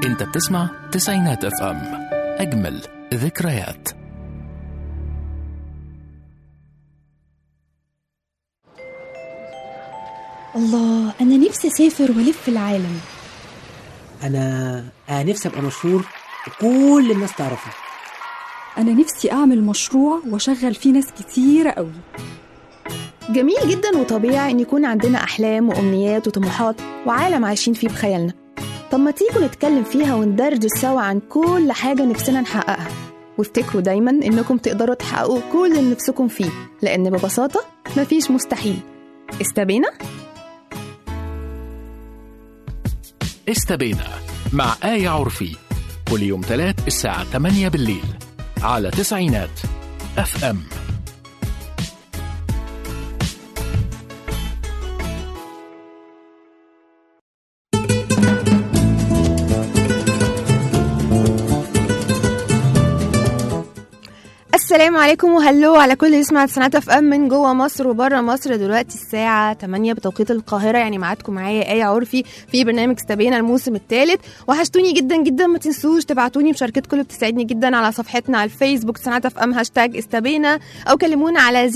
انت بتسمع تسعينات اف ام، اجمل ذكريات. الله، أنا نفسي أسافر وألف العالم. أنا نفسي أبقى مشهور وكل الناس تعرفني. أنا نفسي أعمل مشروع وأشغل فيه ناس كتيرة قوي. جميل جدا وطبيعي إن يكون عندنا أحلام وأمنيات وطموحات وعالم عايشين فيه بخيالنا. طب ما تيجوا نتكلم فيها وندردش سوا عن كل حاجة نفسنا نحققها، وافتكروا دايما إنكم تقدروا تحققوا كل اللي نفسكم فيه، لأن ببساطة مفيش مستحيل. استبينا؟ استبينا مع آية عرفي، كل يوم 3 الساعة 8 بالليل على تسعينات اف ام. السلام عليكم وهلو على كل اللي يسمع تسعينات اف ام من جوه مصر وبره مصر. دلوقتي الساعه 8 بتوقيت القاهره، يعني معاكم معايا آية عرفي في برنامج استبينا الموسم الثالث. وحشتوني جدا جدا، ما تنسوش تبعتوني مشاركتكم اللي بتسعدني جدا على صفحتنا على الفيسبوك تسعينات اف ام #استبينا، او كلمونا على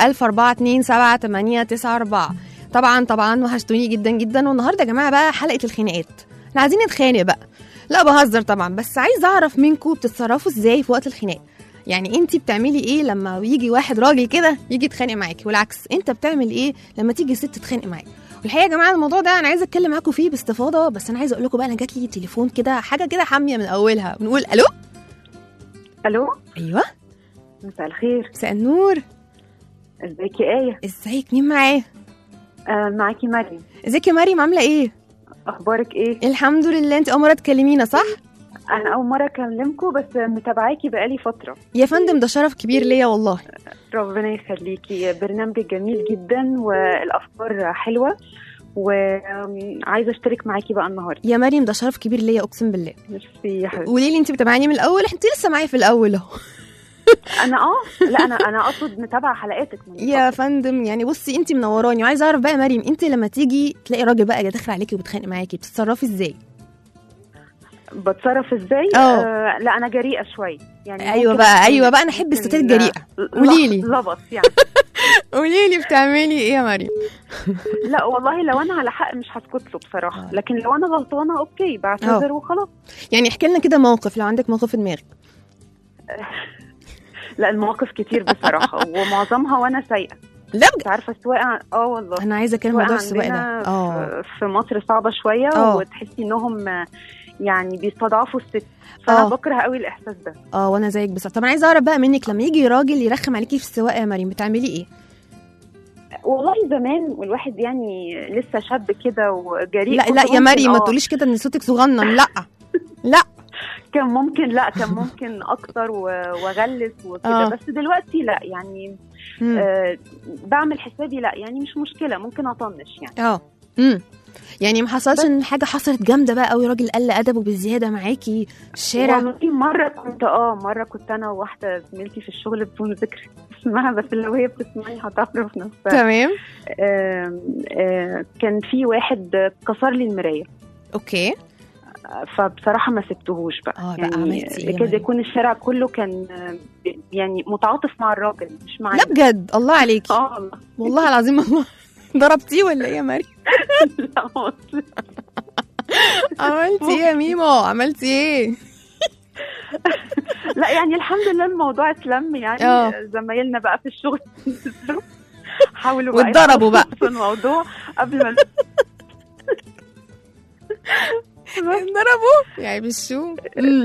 014278994. طبعا وحشتوني جدا جدا. والنهارده يا جماعه بقى حلقه الخناقات، احنا عايزين نتخانق بقى. لا بهزر طبعا، بس عايز اعرف منكم بتتصرفوا ازاي في وقت الخناق. يعني انتي بتعملي ايه لما يجي واحد راجل كده يجي يتخانق معاكي، والعكس انت بتعمل ايه لما تيجي ست تتخانق معاك؟ والحقيقه يا جماعه الموضوع ده انا عايزه اتكلم معاكم فيه باستفاضه، بس انا عايزه اقول لكم بقى انا جات لي تليفون كده حاجه كده حاميه من اولها. بنقول الو. الو، ايوه مساء الخير. مساء النور. ازيك يا آية؟ ازيك؟ مين معايا؟ معاكي مريم. ازيك يا مريم، عامله ايه؟ اخبارك ايه؟ الحمد لله. انت اول مره تكلمينا صح؟ انا اول مره اكلمكم، بس متابعاكي بقالي فتره. يا فندم ده شرف كبير ليا والله. ربنا يخليكي، برنامجك جميل جدا والافكار حلوه، وعايزه اشترك معاكي بقى النهارده. يا مريم ده شرف كبير ليا اقسم بالله. ميرسي يا حبيبتي. قولي لي انت بتابعاني من الاول؟ انت لسه معايا في الاول اهو. انا لا انا اقصد متابعه حلقاتك من يا فندم. يعني بصي انت منوراني، وعايزه اعرف بقى يا مريم، انت لما تيجي تلاقي راجل بقى داخل عليكي وبتخانق معاكي بتتصرفي ازاي؟ بتصرف ازاي؟ لا انا جريئه شويه يعني. ايوه بقى انا احب الستات الجريئه. قولي لي لبط يعني. قولي لي بتعملي ايه يا مريم؟ لا والله لو انا على حق مش هسكت له بصراحه، لكن لو انا غلطانه اوكي بعتذر وخلاص. يعني احكي لنا كده موقف، لو عندك موقف في دماغك. لا المواقف كتير بصراحه، ومعظمها وانا سايقه. لا انت عارفه السواقه. والله انا عايزه اتكلم موضوع السواقه ده. في مصر صعبه شويه، وتحسي انهم يعني بيستضعفوا الست، فانا بكره قوي الاحساس ده. وانا زيك بصراحه. طب انا عايزه اعرف بقى منك، لما يجي راجل يرخم عليكي في السواقه يا مريم بتعملي ايه؟ والله زمان والواحد يعني لسه شاب كده وجريء. لا يا مريم ما تقوليش كده ان صوتك صغنن. لا كان ممكن اكتر واغلس وكده. بس دلوقتي لا يعني بعمل حسابي. لا يعني مش مشكله، ممكن اطنش يعني. يعني ما حصلش ان حاجه حصلت جامده بقى قوي، راجل قل ادبه بالزياده معاكي في الشارع؟ مره كنت انا وواحده زميلتي في الشغل بدون ذكر اسمها، بس لو هي بتسمعني هتعرف نفسها. تمام. كان في واحد كسر لي المرايه. اوكي. فبصراحه ما سبتهوش بقى. يعني كده يكون الشارع كله كان يعني متعاطف مع الراجل مش معايا. لا بجد الله عليكي. والله العظيم. الله ضربتيه ولا ايه يا مريم؟ لا عملتي ايه يا ميمو؟ عملتي ايه؟ لا يعني الحمد لله الموضوع اتلم يعني. زمايلنا بقى في الشغل حاولوا واتضربوا بقى في الموضوع قبل ما ضربوا يعني بالشو.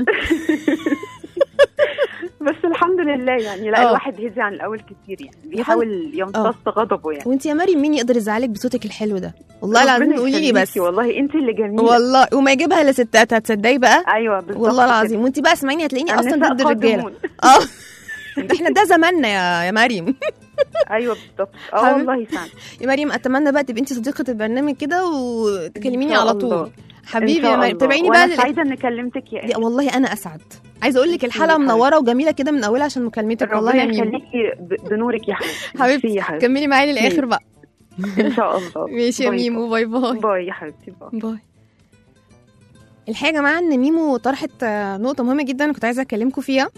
بس الحمد لله يعني. لا الواحد هدي عن الاول كتير يعني، بيحاول يمتص غضبه يعني. وانت يا مريم مين يقدر يزعلك بصوتك الحلو ده؟ والله العظيم قولي لي بس. والله انت اللي جميله والله، وما يجيبها لستات هتصدقي بقى. ايوه بالظبط والله العظيم. وانت بقى اسمعيني هتلاقيني اصلا ضد الرجاله. احنا ده زماننا يا مريم. ايوه بالظبط. والله فعلا يا مريم اتمنى بقى تبقي انت صديقه البرنامج كده وتكلميني على طول. حبيبي يا مريم تابعيني بقى. سعيده ان كلمتك يا والله انا اسعد. عايزه اقول لك الحلقه منوره وجميله كده من اولها عشان مكالمتك. والله يا ميم ربنا يخليكي بنورك يا حبيبتي. كملي معايا للاخر بقى ان شاء الله. ماشي يا ميمو. باي باي. باي يا حبيبتي. باي. الحقيقه يا جماعه ان ميمو طرحت نقطه مهمه جدا كنت عايزه اكلمكم فيها.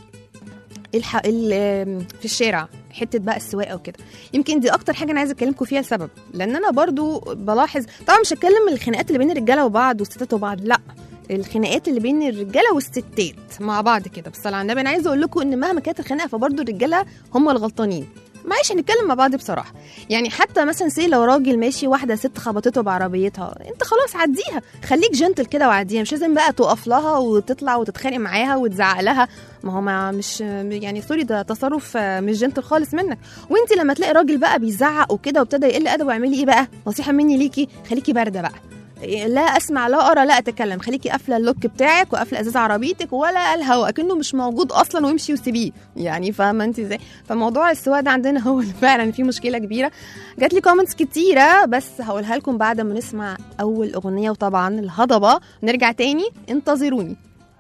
في الشارع حته بقى السواقه وكده، يمكن دي اكتر حاجه انا عايزه اكلمكم فيها لسبب، لان انا برضو بلاحظ طبعا مش هتكلم الخناقات اللي بين الرجاله وبعض والستات وبعض، لا الخناقات اللي بين الرجاله والستات مع بعض كده. بس على النبي انا عايزه اقول لكم ان مهما كانت الخناقه فبرضو الرجاله هم الغلطانين. معلش هنتكلم مع بعض بصراحه، يعني حتى مثلا سي لو راجل ماشي واحده ست خبطته بعربيتها، انت خلاص عديها، خليك جنتل كده وعديها، مش لازم بقى تقف لها وتطلع وتتخانق معاها وتزعق لها. ما هو مش يعني سوري، ده تصرف مش جنتل خالص منك. وانت لما تلاقي راجل بقى بيزعق وكده وابتدى يقل ادب، واعملي ايه بقى؟ نصيحه مني ليكي، خليكي بارده بقى، لا اسمع لا ارى لا اتكلم، خليكي قافله اللوك بتاعك وقافله ازاز عربيتك ولا الهوا اكنه مش موجود اصلا، وامشي وسيبيه، يعني فاهمه انت ازاي؟ فموضوع السواقه ده عندنا هو فعلا في مشكله كبيره. جات لي كومنتس كتيره بس هقولها لكم بعد ما نسمع اول اغنيه، وطبعا الهضبه، نرجع تاني انتظروني.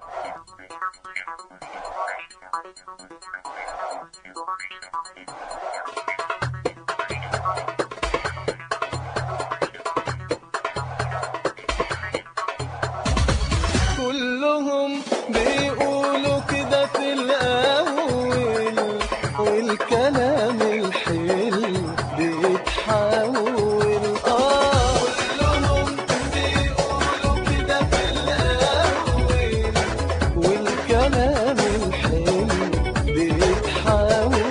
كلهم بيقولوا كده في الأول، والكلام الحلو بيتحول. كلهم بيقولوا كده في الأول، والكلام الحلو بيتحول.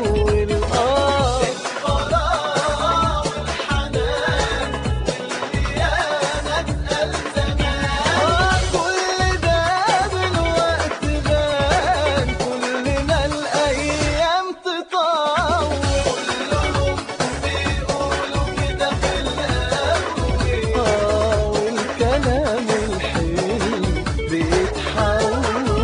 الفراغ والحنان والخيانة اتقل زمان، كل ده بالوقت بان، كل ما الأيام تطول. كلهم بيقولوا كده في الأول، والكلام الحلو بيتحول.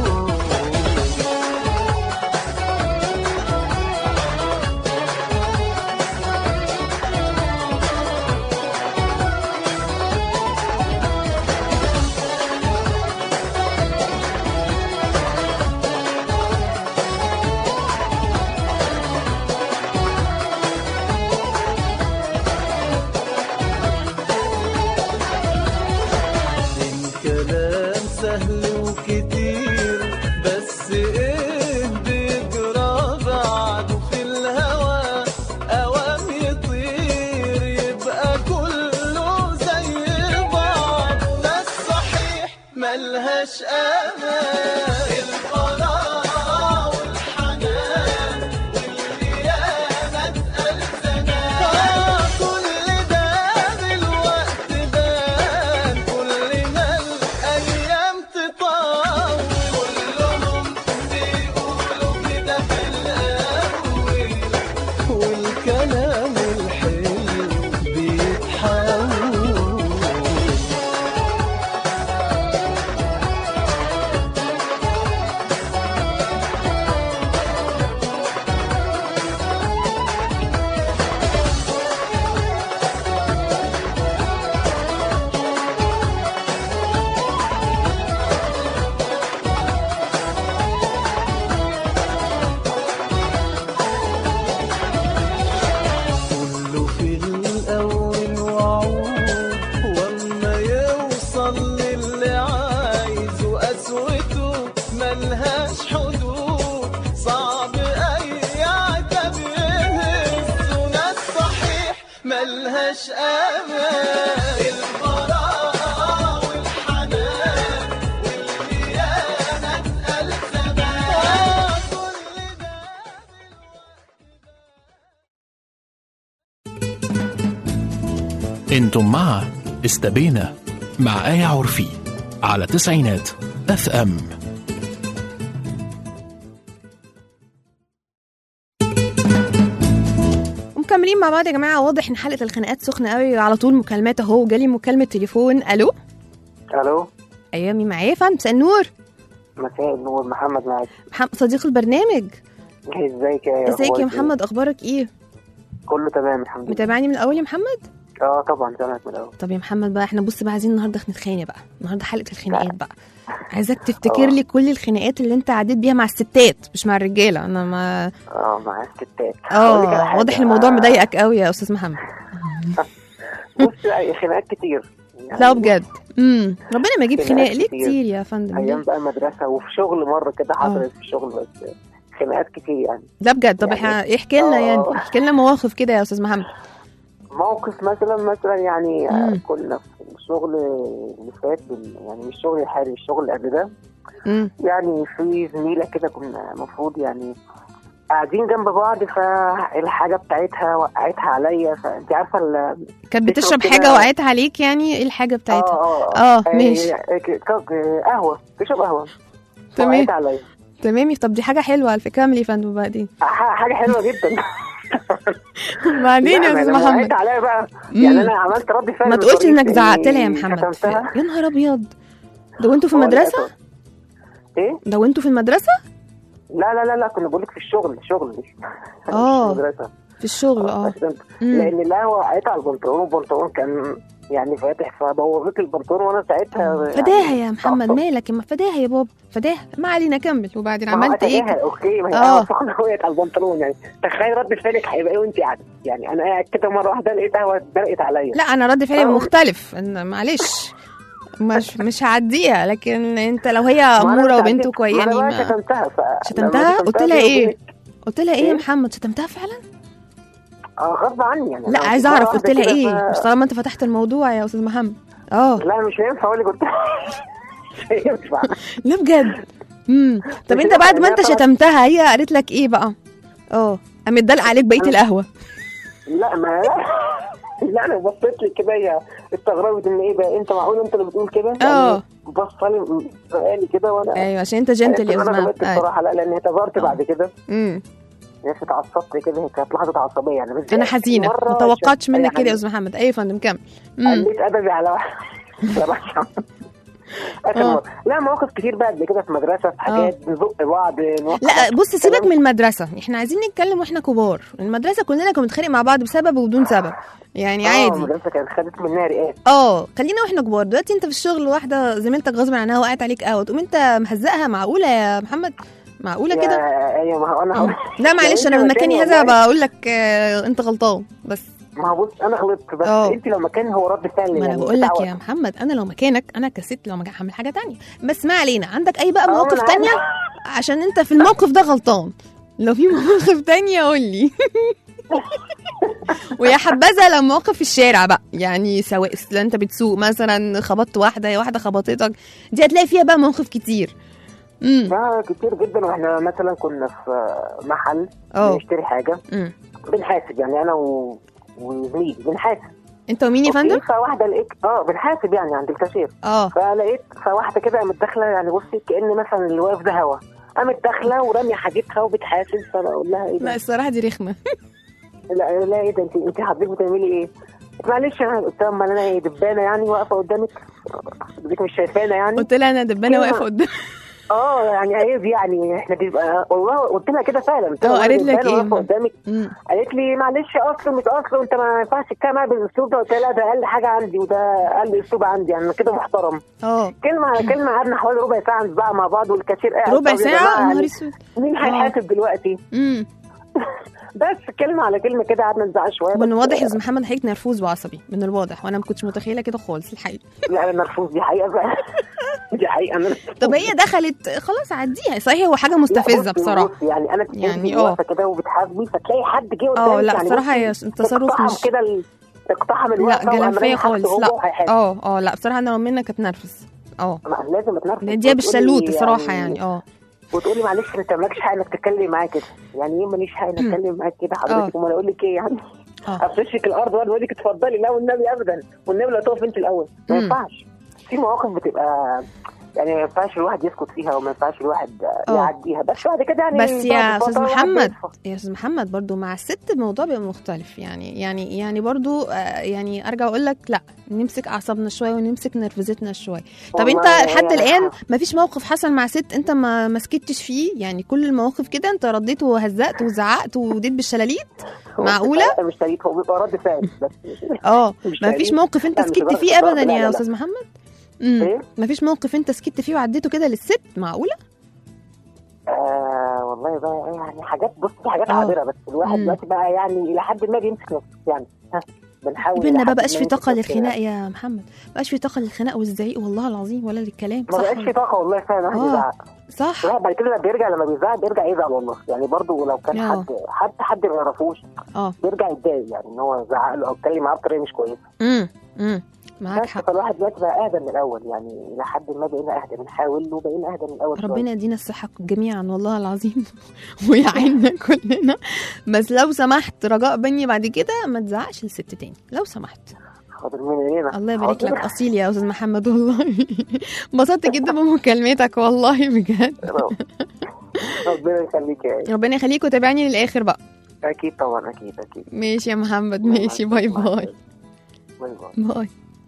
الكلام سهل وكتير، بس ايه بيجرى بعده في الهوى؟ اوام يطير يبقى كله زي بعض، ناس صحيح ملهاش امان. الفراغ والحنان والخيانة اتقل زمان، كل ده بالوقت بان، كل ما الأيام تطول. كلهم بيقولوا كده في الأول، والكلام الحلو بيتحول. كله في الأول وعود، وأما يوصل للي عايزه قسوته ملهاش حدود. صعب أي عتب يهزه، ناس صحيح ملهاش أمان. الفراغ والحنان والخيانة اتقل زمان، كل ده انتم مع استبينا مع آية عرفي على تسعينات FM. مكملين مع بعض يا جماعه. واضح ان حلقه الخناقات سخنه قوي، على طول مكالمات اهو. جالي مكالمه تليفون. الو. الو. ايوه مين معايا يا فندم؟ مساء النور. مساء النور، محمد معاك. محمد صديق البرنامج. ازيك يا ازيك يا محمد؟ اخبارك ايه؟ كله تمام الحمد لله. متابعني من الاول يا محمد؟ طبعا تمام من الاول. طب يا محمد بقى، احنا بص بقى عايزين النهارده نتخانق بقى، النهارده حلقه الخناقات بقى. عايزك تفتكر لي كل الخناقات اللي انت عديت بيها مع الستات مش مع الرجاله. انا ما مع الستات. واضح الموضوع مضايقك قوي يا استاذ محمد. بص خناقات كتير. يعني لا بجد. ربنا ما يجيب خناقات خناق ليه كتير. كتير يا فندم. ايام بقى مدرسه وفي شغل مره كده حصلت في الشغل، بس خناقات كتير يعني. لا بجد. طب يعني احكي لنا يعني، احكي لنا مواقف كده يا استاذ محمد. موقف مثلا يعني كنا في الشغل اللي فات يعني مش الشغل الحالي، الشغل اللي قبل ده. يعني في زميله كده كنا المفروض يعني قاعدين جنب بعض، فالحاجه بتاعتها وقعتها عليا، فانت عارفه كانت بتشرب حاجه وقعتها عليك يعني؟ ايه الحاجه بتاعتها؟ ماشي. قهوه، تشرب قهوه تمام وقعت عليا. تمام. طب دي حاجه حلوه على فكره. كملي يا فندم. وبعدين حاجه حلوه جدا. بعدين يا استاذ محمد وقعت عليا بقى يعني انا عملت رد فعل. ما تقولش انك زعقت لها يا محمد. يا نهار ابيض، ده وانتوا في المدرسه؟ ايه ده وانتوا في المدرسه؟ لا كنا بقولك في الشغل. مش في المدرسه، في الشغل. لان القهوه وقعت على البنطلون، والبنطلون كان يعني فاتح، فبوظت البنطلون وانا ساعتها فداها يا محمد. مالك يا فداها يا بابا، فداها. ما علينا، كمل. وبعدين عملت ايه؟ اوكي، ما هي قهوه سخنه وقعت على البنطلون. يعني تخيل رد فعلك هيبقى ايه وانت قاعده. يعني انا قاعد كده مره واحده لقيت قهوه اتدلقت عليا. لا انا رد فعلي مختلف. معلش مش هعديها. لكن انت لو هي اموره وبنت كويسه ما شتمتها. قلت لها ايه يا محمد؟ شتمتها فعلا؟ غصب عني يعني. لا عايز اعرف قلت لها ايه، مش طالما انت فتحت الموضوع يا استاذ محمد. لا مش هينفع اقول لك قلت مش هينفع. لا بجد. طب انت بعد ما انت شتمتها هي قالت لك ايه بقى؟ قامت دلق عليك بقيه القهوه؟ لا انا بصيت لي كده، هي استغربت ان ايه بقى، انت معقول انت اللي بتقول كده؟ بص لي كده وانا ايوه عشان انت جنتل يا استاذ محمد. بصراحه لا، لان اعتذرت بعد كده. ناس اتعصبت كده، هي كانت لحظه عصبيه يعني. انا حزينه، ما توقعتش منك كده يا استاذ محمد. ايوه يا فندم كمل. قلت ادبي على واحد. لا مواقف كتير بقى قبل كده في مدرسه، في حاجات نزق بعض. لا بص سيبك من المدرسه، احنا عايزين نتكلم واحنا كبار. المدرسه كلنا كنا بنتخانق مع بعض بسبب وبدون سبب يعني عادي. المدرسه كانت خدت منها رئات. خلينا واحنا كبار. دلوقتي انت في الشغل واحده زميلتك غصب عنها وقعت عليك قهوه، تقوم انت مهزقها؟ معقوله يا محمد؟ معقوله كده؟ ايوه ما هو انا لا معلش انا من مكاني هذا بقول لك انت غلطان. بس ما هو بص انا غلطت، بس انت لو مكاني هو رد فعل. ما انا بقول لك يا محمد، انا لو مكانك انا كست لو مكان هعمل حاجه تانية. بس ما علينا. عندك اي بقى مواقف تانية؟ عشان انت في الموقف ده غلطان. لو في مواقف تانية قول لي. ويا حبذا لو مواقف في الشارع بقى، يعني سواء انت بتسوق مثلا خبطت واحده خبطتك، دي هتلاقي فيها بقى مواقف كتير. كتير جدا. واحنا مثلا كنا في محل بنشتري حاجه، بنحاسب يعني انا وزميلي بنحاسب. انت ومين يا فندم؟ فواحده لقيت بنحاسب يعني عند الكاشير. فلقيت فواحده كده قامت داخله، يعني بصي كأن مثلا اللي واقف ده هوا، قامت داخله وراميه حاجتها وبتحاسب. فانا اقول لها ايه ده؟ لا الصراحه دي رخمه. لا ايه ده، انت حضرتك بتعملي ايه؟ معلش انا قلت لها امال انا ايه، دبانه يعني واقفه قدامك؟ حضرتك مش شايفانا يعني؟ قلت لها انا دبانه واقفه قدامك. يعني عيب يعني احنا بيبقى والله قلت لها كده فعلا. قالت لك ايه؟ قدامك قالت لي معلش اصل مش اصل وانت ما ينفعش تتكلم معايا بالاسلوب ده. قلت لها ده اقل حاجه عندي وده اقل اسلوب عندي يعني، كده محترم. كلمه على كلمه قعدنا حوالي ربع ساعه نسبع مع بعض، والكاشير قاعد ربع ساعه. نهار اسود، مين هيحاسب دلوقتي؟ بس كلمه على كلمه كده قعدنا نزعق شويه. من الواضح يا محمد حضرتك نرفوز وعصبي، من الواضح، وانا ما كنتش متخيله كده خالص الحقيقه. لا انا نرفوز، دي حقيقه بقى. دي حقيقه. طب هي دخلت خلاص عديها. صحيح هو حاجه مستفزه بصراحه. يعني انا يعني واقفه كده وبتحاسبي، فتلاقي حد جه قدامك. لا يعني بصراحه هي تصرف مش كده اقتحم الوقت. لا جلنفيه خالص. لا لا بصراحه انا لو منك اتنرفز. لازم اتنرفز. دي بالشلوت بصراحه يعني. وتقولي معلش انت مالكش حق انك تتكلم معايا كده. يعني ايه ماليش حق انك اتكلم معاك كده حضرتك؟ امال اقول لك ايه يعني؟ افرشك الارض واقول لك اتفضلي؟ لا والنبي ابدا، والنبي لا تقف انت الاول. ما ينفعش. في مواقف بتبقى يعني ما ينفعش الواحد يسكت فيها، وما ينفعش الواحد يعديها. بس بعد كده يعني. بس يا استاذ محمد، برضو مع الست الموضوع بيبقى مختلف يعني برضو يعني ارجع اقول لك لا نمسك اعصابنا شويه ونمسك نرفزتنا شويه. طب انت لحد الان ما فيش موقف حصل مع ست انت ما سكتش فيه؟ يعني كل المواقف كده انت رديت وهزقت وزعقت وديت بالشلاليت؟ معقوله؟ مش شلاليت، هو بيبقى رد فعل بس. ما فيش موقف انت سكت فيه ابدا يا استاذ محمد؟ مفيش موقف انت سكت فيه وعديته كده للست؟ معقوله؟ والله بقى يعني حاجات، بص في حاجات عابره، بس الواحد دلوقتي بقى يعني الى حد ما بيمسك نفسه يعني. بنحاول بينا ما بقاش في طاقه للخناق يا محمد، ما بقاش في طاقه للخناق والزعيق والله العظيم ولا للكلام. ما بقاش في طاقه والله فعلا. الواحد يزعق صح. لا بعد كده بيرجع، لما بيزعق بيرجع يزعل والله يعني. برضو لو كان حد ما يعرفوش بيرجع يتضايق يعني ان هو زعق له او اتكلم معاه بطريقه مش كويسه. معاك حق. فالواحد دلوقتي بقى اهدى من الاول يعني، الى حد ما بقينا اهدى، بنحاول وبقينا اهدى من الاول. ربنا يدينا الصحه جميعا والله العظيم ويعيننا كلنا. بس لو سمحت رجاء بني بعد كده ما تزعقش للست تاني لو سمحت. حاضر من هنا. الله يبارك لك اصيل يا استاذ محمد والله. انبسطت جدا بمكالمتك والله بجد. ربنا يخليك يا ربنا يخليك وتابعني للاخر بقى. اكيد طبعا اكيد. ماشي يا محمد ماشي. باي باي. باي.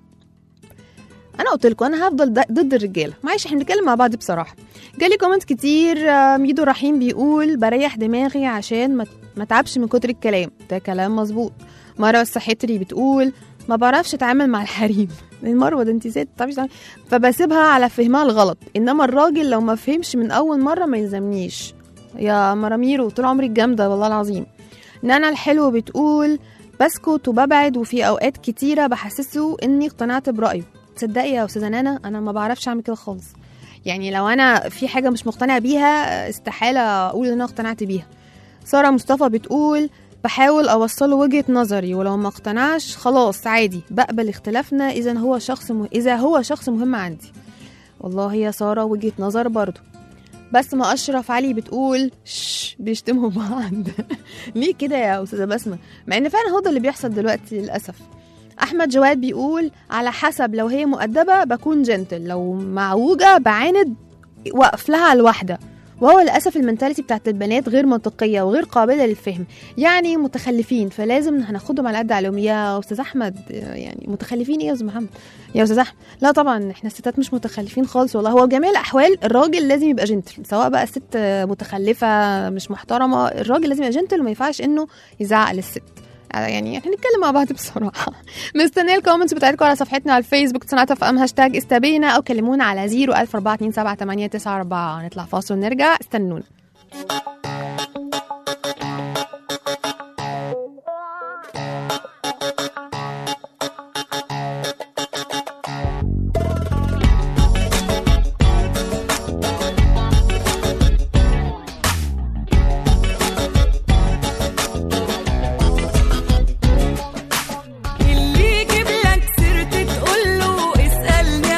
انا قلت لكم انا هفضل ضد الرجاله، معلش احنا بنتكلم مع بعض بصراحه. جالي كومنت كتير. ميدو رحيم بيقول بريح دماغي عشان ما تعبش من كتر الكلام. ده كلام مظبوط. مروه السحتري بتقول ما بعرفش اتعامل مع الحريم. مروه ده انت ست فبسيبها على فهمها الغلط، انما الراجل لو ما فهمش من اول مره ما يلزمنيش. يا مراميرو طول عمري الجامده والله العظيم. نانا الحلو بتقول بسكت وببعد وفي اوقات كتيره بحسسه اني اقتنعت برايه. تصدقي يا استاذه نانا انا ما بعرفش اعمل كده خالص. يعني لو انا في حاجه مش مقتنعه بيها استحاله اقول ان انا اقتنعت بيها. ساره مصطفى بتقول بحاول اوصله وجهه نظري ولو ما اقتنعش خلاص عادي بقبل اختلافنا اذا هو شخص مهم عندي. والله يا ساره وجهه نظر برضو. بسمة أشرف علي بتقول بيشتموا بعض. ليه كده يا أستاذة بسمة؟ مع إن فعلا هو ده اللي بيحصل دلوقتي للأسف. أحمد جواد بيقول على حسب، لو هي مؤدبة بكون جنتل، لو معوجة بعاند وقف لها على الواحدة. وهو للأسف المنتاليتي بتاعت البنات غير منطقية وغير قابلة للفهم، يعني متخلفين، فلازم هناخدهم على قد عليهم. يا أستاذ أحمد يعني متخلفين إيه يا أستاذ محمد؟ يا أستاذ أحمد لا طبعا إحنا الستات مش متخلفين خالص والله. هو جميع الأحوال الراجل لازم يبقى جنتل، سواء بقى الست متخلفة مش محترمة، الراجل لازم يبقى جنتل وما ينفعش إنه يزعق للست. يعني احنا نتكلم مع بعض بصراحه. مستنيه الكومنتس بتاعتكم على صفحتنا على الفيسبوك صناعه ام #استبينا او كلمونا على 014278994. نطلع فاصل ونرجع استنونا.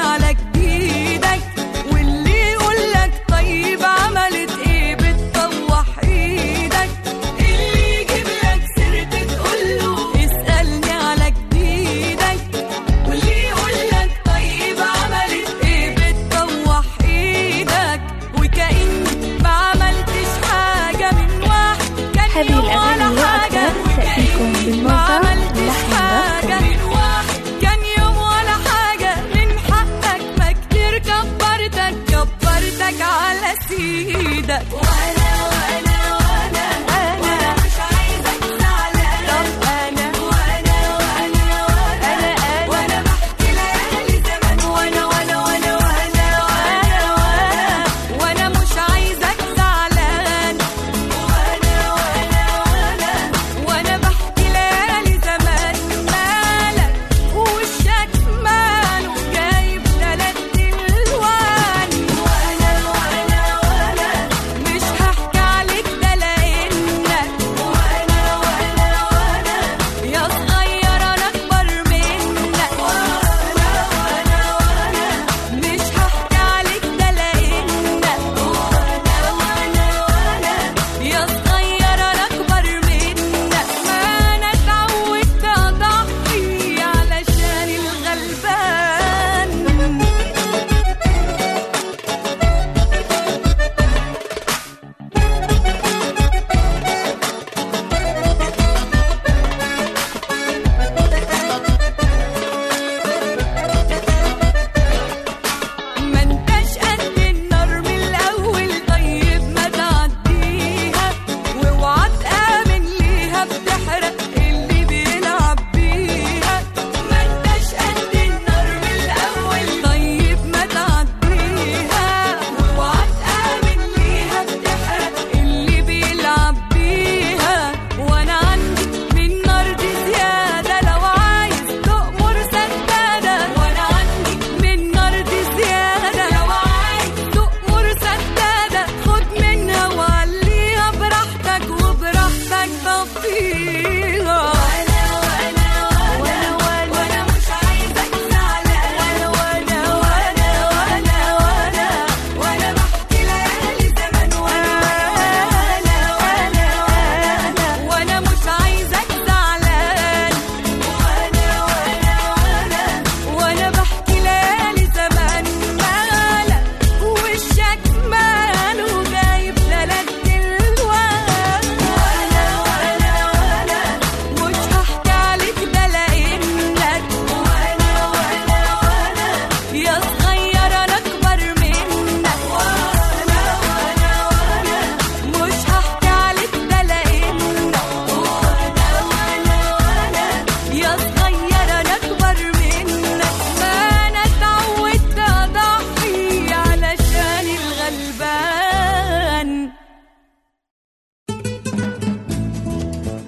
واللي يقول لك طيب عملت ايه بتطور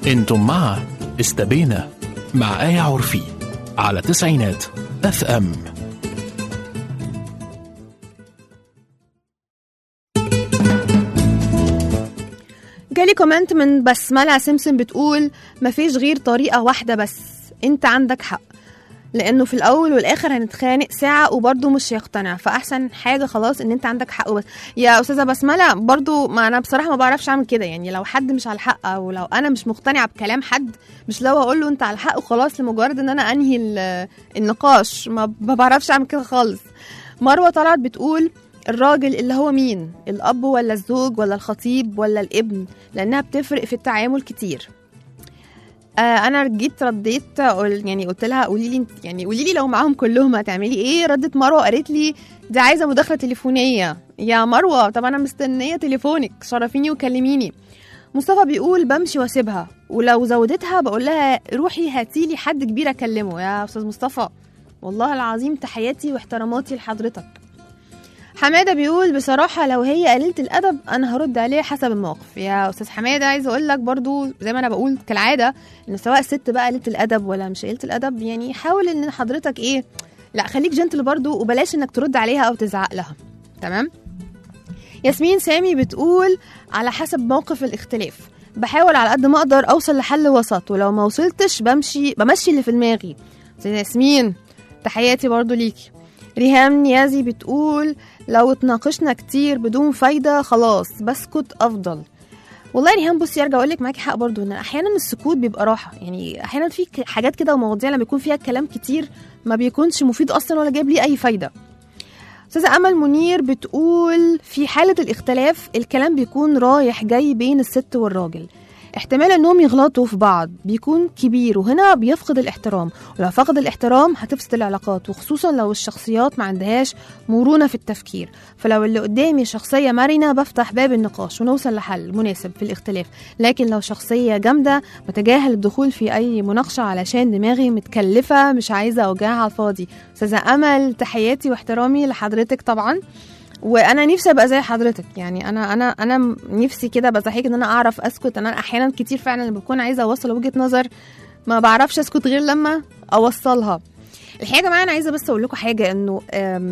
انتم مع استبينا مع آية عرفي على 90 FM. جالي كومنت من بسملة سمسم بتقول مفيش غير طريقة واحدة بس، انت عندك حق، لانه في الاول والاخر هنتخانق ساعه وبرده مش هيقتنع، فاحسن حاجه خلاص ان انت عندك حق وبس. يا استاذه بسمله برده ما انا بصراحه ما بعرفش اعمل كده، يعني لو حد مش على الحق او لو انا مش مقتنعه بكلام حد، مش لو اقول له انت على الحق وخلاص لمجرد ان انا انهي النقاش، ما بعرفش اعمل كده خالص. مروه طلعت بتقول الراجل اللي هو مين، الاب ولا الزوج ولا الخطيب ولا الابن، لانها بتفرق في التعامل كتير. انا جيت رديت يعني قلت لها قولي لي لو معاهم كلهم هتعملي ايه. ردت مروه قالت لي دي عايزه مداخله تليفونيه. يا مروه طب انا مستنيه تليفونك، شرفيني وكلميني. مصطفى بيقول بمشي واسيبها، ولو زودتها بقول لها روحي هاتي لي حد كبير اكلمه. يا استاذ مصطفى والله العظيم تحياتي واحتراماتي لحضرتك. حماده بيقول بصراحه لو هي قليله الادب انا هرد عليها حسب الموقف. يا استاذ حماده عايز اقول لك برضو زي ما انا بقول كالعاده ان سواء الست بقى قليله الادب ولا مش قليله الادب، يعني حاول ان حضرتك ايه، لا خليك جنتل برضو وبلاش انك ترد عليها او تزعق لها. تمام. ياسمين سامي بتقول على حسب موقف الاختلاف، بحاول على قد ما اقدر اوصل لحل وسط، ولو ما وصلتش بمشي اللي في دماغي. زي ياسمين تحياتي برضو ليكي. ريهام نيازي بتقول لو اتناقشنا كتير بدون فايدة خلاص بسكت أفضل. والله ريهام بصي ارجع اقول لك معاكي حق برضو ان احيانا السكوت بيبقى راحة، يعني احيانا في حاجات كده ومواضيع لما بيكون فيها كلام كتير ما بيكونش مفيد اصلا ولا جايب لي اي فايدة. استاذة امل منير بتقول في حالة الاختلاف الكلام بيكون رايح جاي بين الست والراجل، احتمال انهم يغلطوا في بعض بيكون كبير، وهنا بيفقد الاحترام، ولو فقد الاحترام هتفسد العلاقات، وخصوصا لو الشخصيات ما عندهاش مرونة في التفكير. فلو اللي قدامي شخصية مرنة بفتح باب النقاش ونوصل لحل مناسب في الاختلاف، لكن لو شخصية جامدة بتجاهل الدخول في اي مناقشة علشان دماغي متكلفة مش عايزة اوجعها على الفاضي. استاذة امل تحياتي واحترامي لحضرتك طبعا، وانا نفسي ابقى زي حضرتك، يعني انا نفسي كده بزحيك ان انا اعرف اسكت. انا احيانا كتير فعلا لما بكون عايزه اوصل وجهه نظر ما بعرفش اسكت غير لما اوصلها. الحقيقه يا جماعه انا عايزه بس اقول لكم حاجه، انه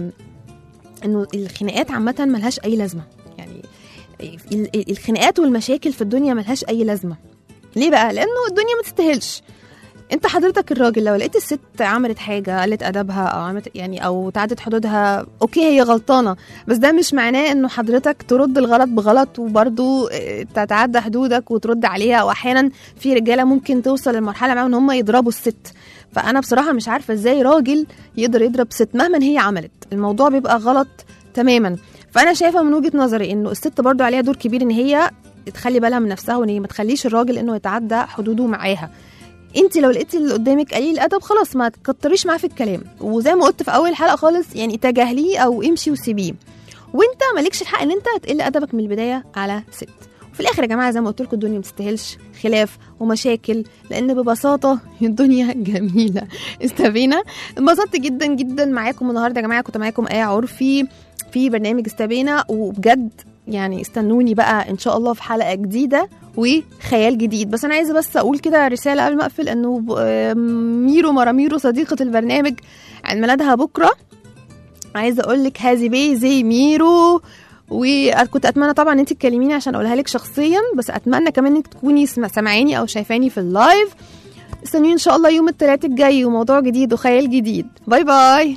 الخناقات عامه ملهاش اي لازمه، يعني الخناقات والمشاكل في الدنيا ملهاش اي لازمه. ليه بقى؟ لانه الدنيا ما تستاهلش. انت حضرتك الراجل لو لقيت الست عملت حاجه قلت ادبها او عملت يعني او تعدت حدودها، اوكي هي غلطانه، بس ده مش معناه انه حضرتك ترد الغلط بغلط وبرضو تتعدى حدودك وترد عليها. او احيانا في رجاله ممكن توصل للمرحله معاهم ان هم يضربوا الست، فانا بصراحه مش عارفه ازاي راجل يقدر يضرب ست مهما هي عملت، الموضوع بيبقى غلط تماما. فانا شايفه من وجهه نظري انه الست برضو عليها دور كبير ان هي تخلي بالها من نفسها، وان هي ما تخليش الراجل انه يتعدى حدوده معاها. انت لو لقيتي اللي قدامك قليل الادب خلاص ما تكتريش معاه في الكلام، وزي ما قلت في اول حلقه خالص يعني تجاهليه او امشي وسيبيه، وانت مالكش الحق ان انت تقل ادبك من البدايه على ست. وفي الاخر يا جماعه زي ما قلت لكم الدنيا ما تستاهلش خلاف ومشاكل، لان ببساطه الدنيا جميله. استبينا انبسطت جدا جدا معاكم النهارده يا جماعه، كنت معاكم آية عرفي في برنامج استبينا، وبجد يعني استنوني بقى ان شاء الله في حلقه جديده وخيال جديد. بس انا عايزه بس اقول كده رساله قبل ما اقفل، انه ميرو مراميرو صديقه البرنامج عيد ميلادها بكره، عايزه اقول لك هذه بي زي ميرو، وكنت اتمنى طبعا ان انت تكلميني عشان اقولها لك شخصيا، بس اتمنى كمان انك تكوني سامعاني او شايفاني في اللايف. استنوني ان شاء الله يوم الثلاث الجاي وموضوع جديد وخيال جديد. باي باي.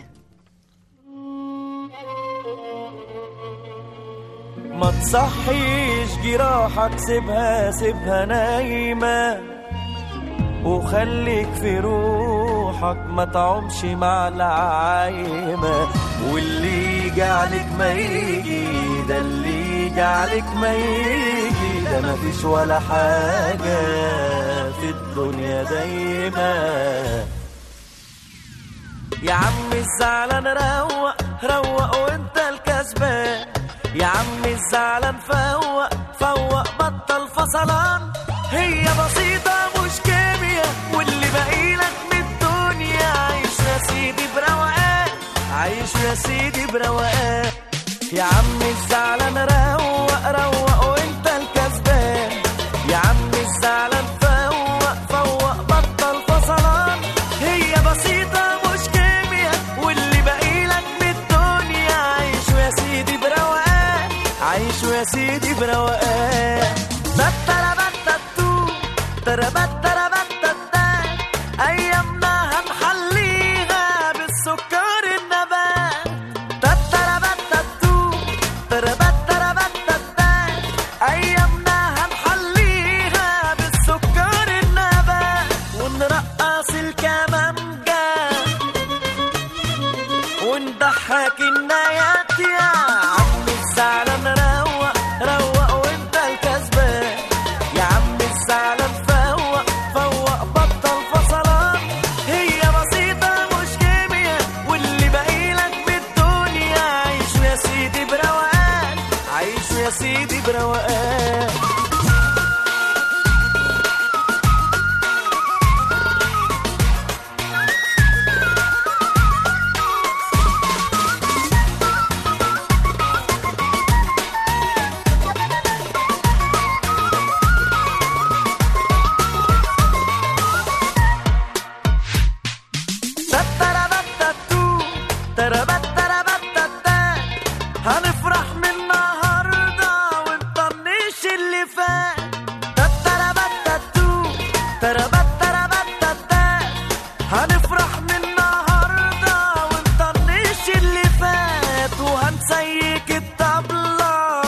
ما تصحيش جراحك، سيبها نايمة، وخليك في روحك ما تعومش مع العايمة، واللي يجي عليك ما يجي، ده اللي يجي عليك ما يجي، ده مفيش ولا حاجة في الدنيا دايما. يا عم الزعلان روق وانت الكسبان، يا عم الزعلان فوق بطل فصلان، هي بسيطة مش كيمياء، واللي باقيلك من الدنيا عايش يا سيدي بروقان، عايش يا سيدي بروقان. يا عم الزعلان روق وانت الكسبان، يا عم الزعلان فوق يا سيدي بروقان. تتربتتو تربتتتا ايامنا هنحليها بالسكر النبات. تتربتتو تربتتتا ايامنا هنحليها بالسكر النبات. ونرقص الكمانجة ونضحك النايات يا عم الزعلان. روق روق وانت الكسبان يا عم الزعلان. فوق فوق بطل فصلان. هي بسيطة مش كيمياء واللي باقيلك بالدنيا. عيش يا سيدي بروقان عيش يا سيدي بروقان. هنفرح من النهارده ونطنش اللي فات. هنفرح من النهارده ونطنش اللي فات. وهنسيك الطبلة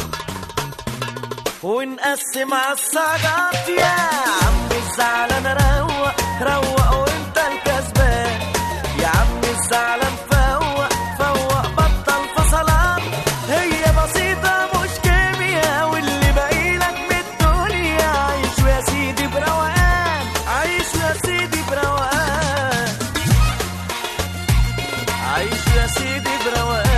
ونقسم عالسجات يا عم الزعلان. روق روق وانت الكسبان يا عم الزعلان. فوق فوق بطل فصلان. هي بسيطة مش كيمياء واللي باقيلك من الدنيا. عيش يا سيدي بروقان عيش يا سيدي بروقان عيش يا سيدي بروقان.